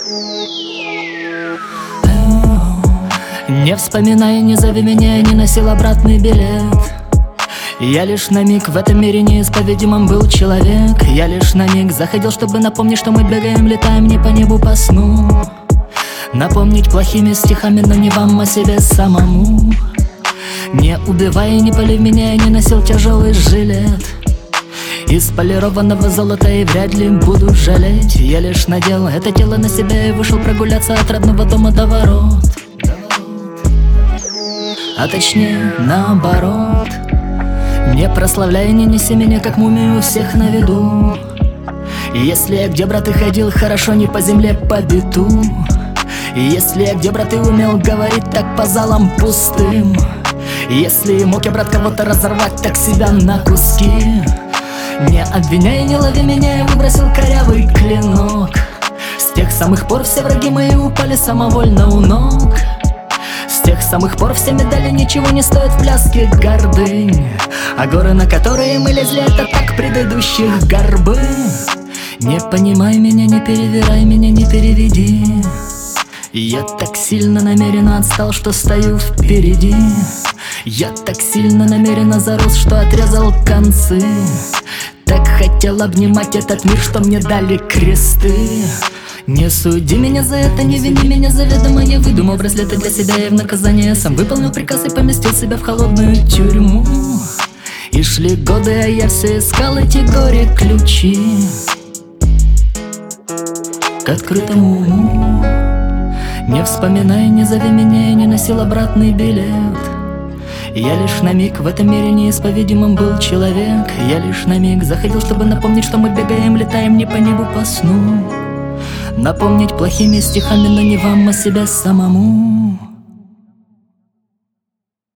Не вспоминай, не зови меня, не носил обратный билет. Я лишь на миг в этом мире неисповедимым был человек. Я лишь на миг заходил, чтобы напомнить, что мы бегаем, летаем не по небу, по сну. Напомнить плохими стихами, но не вам, а себе самому. Не убивай, не пали меня, я не носил тяжелый жилет из полированного золота и вряд ли буду жалеть. Я лишь надел это тело на себя и вышел прогуляться от родного дома до ворот. А точнее, наоборот. Не прославляй, не неси меня, как мумию, у всех на виду. Если я где, брат, и ходил хорошо, не по земле, по биту. Если я где, брат, и умел говорить так по залам пустым. Если мог я, брат, кого-то разорвать, так себя на куски. Не обвиняй, не лови меня, я выбросил корявый клинок. С тех самых пор все враги мои упали самовольно у ног. С тех самых пор все медали ничего не стоят в пляске гордынь. А горы, на которые мы лезли, это так предыдущих горбы. Не понимай меня, не перевирай меня, не переведи. Я так сильно намеренно отстал, что стою впереди. Я так сильно намеренно зарос, что отрезал концы. Так хотел обнимать этот мир, что мне дали кресты. Не суди меня за это, не вини меня заведомо. Я выдумал браслеты для себя и в наказание сам выполнил приказ и поместил себя в холодную тюрьму. И шли годы, а я все искал эти горе-ключи к открытому уму. Не вспоминай, не зови меня, я не носил обратный билет. Я лишь на миг в этом мире неисповедимым был человек. Я лишь на миг заходил, чтобы напомнить, что мы бегаем, летаем не по небу, по сну. Напомнить плохими стихами, но не вам, а себе самому.